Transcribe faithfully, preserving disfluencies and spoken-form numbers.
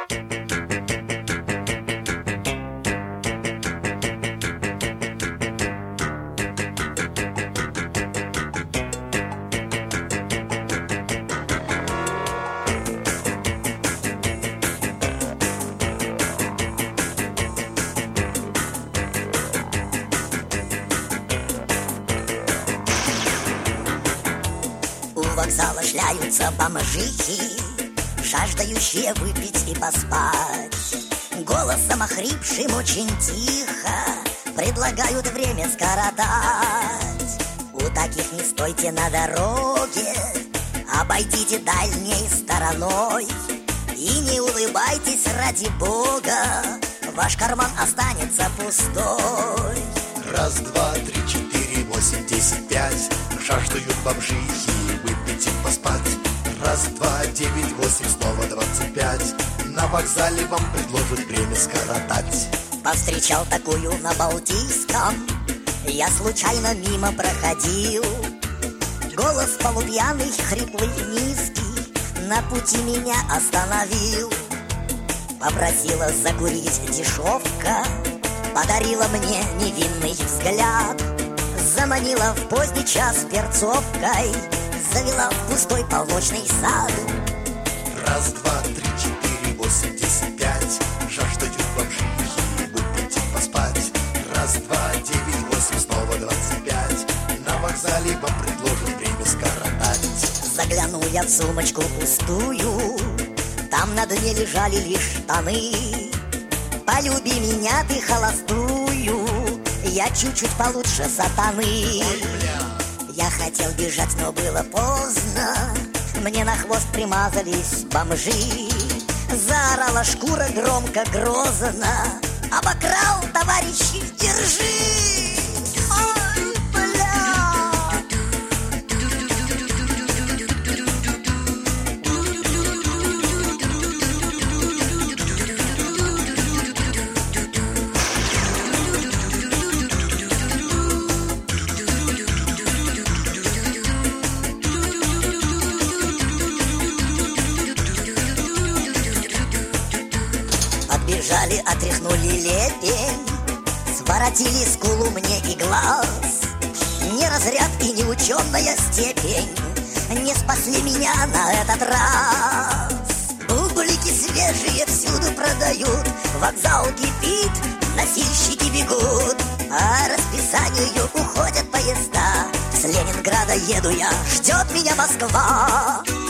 У вокзала шляются бомжихи, жаждающие выпить и поспать. Голосом охрипшим очень тихо предлагают время скоротать. У таких не стойте на дороге, обойдите дальней стороной. И не улыбайтесь ради Бога, ваш карман останется пустой. Раз, два, три, четыре, восемь, десять, пять. Жаждают бомжихи выпить и поспать. Раз, два, девять, восемь, снова двадцать пять. На вокзале вам предложат время скоротать. Повстречал такую на Балтийском, я случайно мимо проходил. Голос полупьяный, хриплый, низкий, на пути меня остановил. Попросила закурить дешевка, подарила мне невинный взгляд. Заманила в поздний час перцовкой, завела в пустой полночный сад. Раз, два, три, четыре, восемь, десять, пять. Жаждают бомжихи выпить и поспать. Раз, два, девять, восемь, снова двадцать пять. На вокзале вам предложат время скоротать. Заглянул я в сумочку пустую, там на дне лежали лишь штаны. Полюби меня ты холостую, я чуть-чуть получше сатаны. Я хотел бежать, но было поздно, мне на хвост примазались бомжи. Заорала шкура громко, грозно: обокрал, товарищи, держи! Ой, бля! Подбежали, отряхнули лепень, своротили скулу мне и глаз. Не разряд и не ученая степень не спасли меня на этот раз. Бублики свежие всюду продают, вокзал кипит, носильщики бегут. По расписанию уходят поезда, с Ленинграда еду я, ждет меня Москва.